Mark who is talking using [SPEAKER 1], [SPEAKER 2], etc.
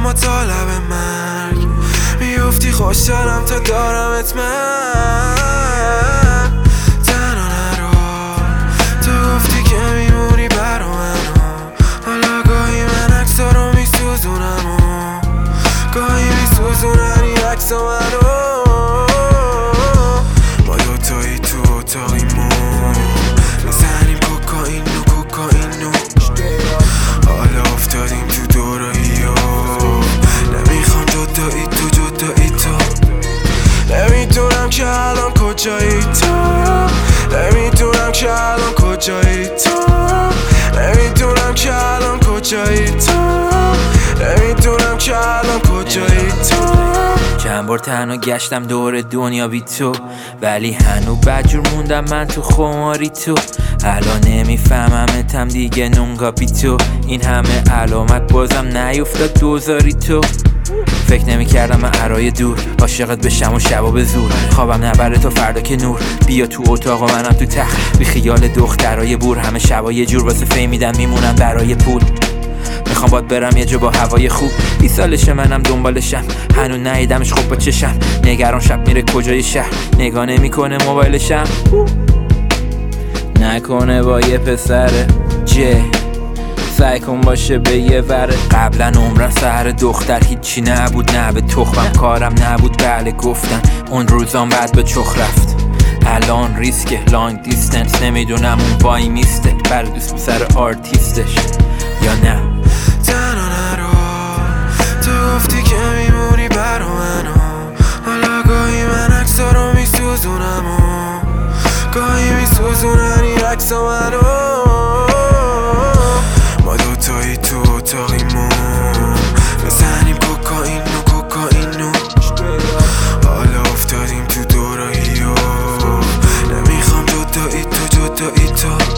[SPEAKER 1] اما طالب مرگ میفتی خوشحالم تا دارمت من تنها نرو تو گفتی که میمونی برا منو حالا گاهی من عکسا رو میسوزونم و گاهی میسوزونن این عکسا منو ما دوتایی تو اتاقیمون میزنیم کوکائینو حالا افتادیم تو دورایی و نمیخوام جدایی تو نمیدونم که الان کجایی تو نمیدونم که الان کجایی تو نمیدونم که الان کجایی تو نمیدونم که الان کجایی تو
[SPEAKER 2] چند بار تنها گشتم دور دنیا بی تو ولی هنو بدجور موندم من تو خماری تو الان نمیفهممتم دیگه نونگا بی تو این همه علامت بازم نیفتاد دوزاری تو فکر نمی کردم من عرای دور عاشقت بشم و شبا به زور خوابم نبره تا فردا که نور بیا تو اتاق و منم تو تخت بی خیال دخترای بور همه شبا یه جور واسه فیم میدن میمونن برای پول میخوام باد برم یه جا با هوای خوب 20 سالشه منم دنبالشم هنو ندیدمش خوب با چشم نگران شب میره کجای شهر نگاه نمیکنه موبایلشم نکنه با یه پسره سعی کن باشه به یه وره قبلا عمرم سهر دختر هیچی نبود نه به تخمم کارم نبود بله گفتن اون روزان بعد به چخ رفت الان ریسک لانگ دیستنس نمیدونم اون وای میسته برای دوست پسر آرتیستش یا نه
[SPEAKER 1] تنها نرو تو گفتی که میمونی برا منو حالا گاهی من عکسا رو میسوزونم و گاهی میسوزونن این عکسا منو ما دوتایی تو اتاقیمون میزنیم کوکائینو حالا افتادیم تو دورایی و نمیخوام جدایی تو